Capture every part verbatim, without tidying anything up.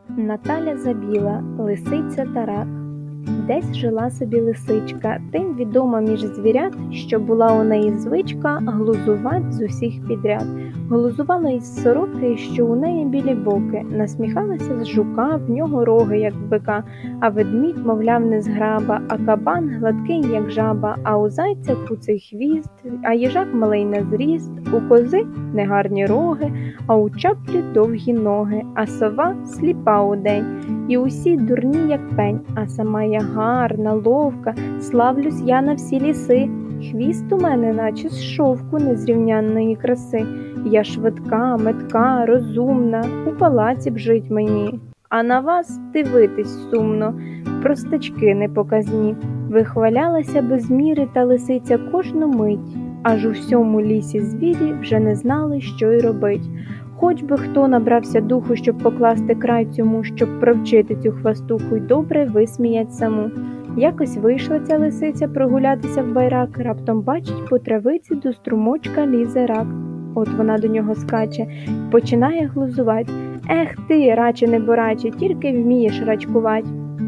Наталя Забіла, лисиця та рак. Десь жила собі лисичка, тим відома між звірят, що була у неї звичка глузувать з усіх підряд. Глузувала із сороки, що у неї білі боки, насміхалася з жука, в нього роги, як в бика, а ведмідь, мовляв, не зграба, а кабан гладкий, як жаба, а у зайця куций хвіст, а їжак малий на зріст, у кози негарні роги, а у чаплі довгі ноги, а сова сліпа удень. І усі дурні, як пень, а сама я гарна, ловка, славлюсь я на всі ліси. Хвіст у мене, наче з шовку незрівнянної краси. Я швидка, метка, розумна, у палаці б жить мені. А на вас дивитись сумно, простачки непоказні. Вихвалялася без міри та лисиця кожну мить, аж у всьому лісі звірі вже не знали, що й робить. Хоч би хто набрався духу, щоб покласти край цьому, щоб провчити цю хвастуху й добре висміять саму. Якось вийшла ця лисиця прогулятися в байрак, раптом бачить, по травиці до струмочка лізе рак. От вона до нього скаче, починає глузувать. Ех ти, раче небораче, тільки вмієш рачкувать.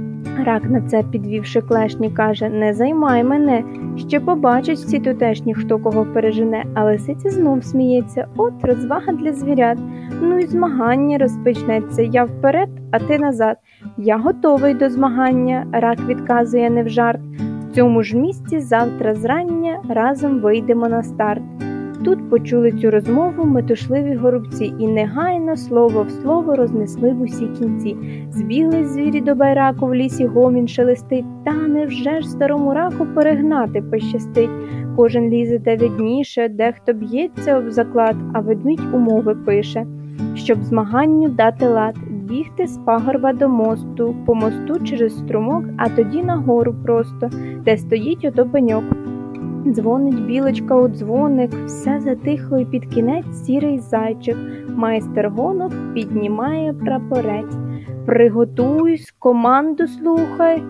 Рак на це, підвівши клешні, каже: не займай мене, ще побачать всі тутешні, хто кого пережене. А лисиця знов сміється: от розвага для звірят. Ну і змагання розпочнеться, я вперед, а ти назад. Я готовий до змагання, рак відказує не в жарт. В цьому ж місці завтра зрання разом вийдемо на старт. Тут почули цю розмову метушливі горобці і негайно слово в слово рознесли в усі кінці. Збігли звірі до байраку, в лісі гомін шелестить. Та невже ж старому раку перегнати пощастить? Кожен лізе де видніше, дехто б'ється об заклад, а ведмідь умови пише, щоб змаганню дати лад. Бігти з пагорба до мосту, по мосту через струмок, а тоді нагору просто, де стоїть ото пеньок. Дзвонить білочка у дзвоник, все затихло, і під кінець сірий зайчик. Майстер гонок піднімає прапорець. Приготуйсь, команду слухай.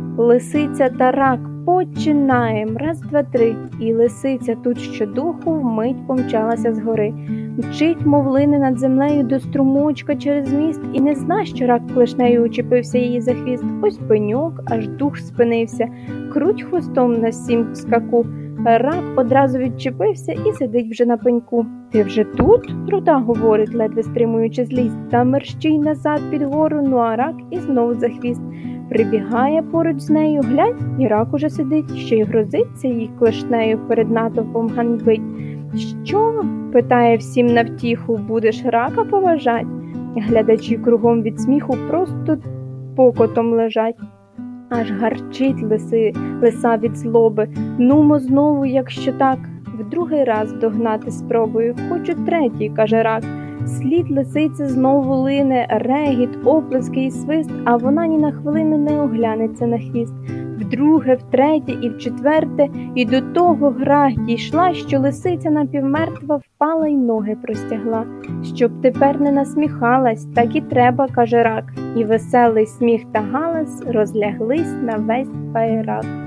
Лисиця та рак, починаєм. Раз, два, три. І лисиця тут щодуху вмить помчалася з гори. Мчить, мов лине над землею до струмочка через міст, і не зна, що рак клешнею учепився її за хвіст. Ось пеньок, аж дух спинився. Круть хвостом на сім скаку. Рак одразу відчепився і сидить вже на пеньку. Ти вже тут? Труда говорить, ледве стримуючи злість. Та мерщій назад під гору, ну а рак і знов за хвіст. Прибігає поруч з нею, глянь, і рак уже сидить, ще й грозиться їй клешнею перед натовпом ганьбить. Що? Питає всім навтіху, будеш рака поважать? Глядачі кругом від сміху просто покотом лежать. Аж гарчить лиси, лиса від злоби. Нумо знову, якщо так, в другий раз догнати спробую, хочу третій, каже рак. Слід лисиці знову лине, регіт, оплески і свист, а вона ні на хвилину не оглянеться на хвіст. Вдруге, втретє і вчетверте, і до того гра дійшла, що лисиця напівмертва впала й ноги простягла. Щоб тепер не насміхалась, так і треба, каже рак, і веселий сміх та галас розляглись на весь байрак.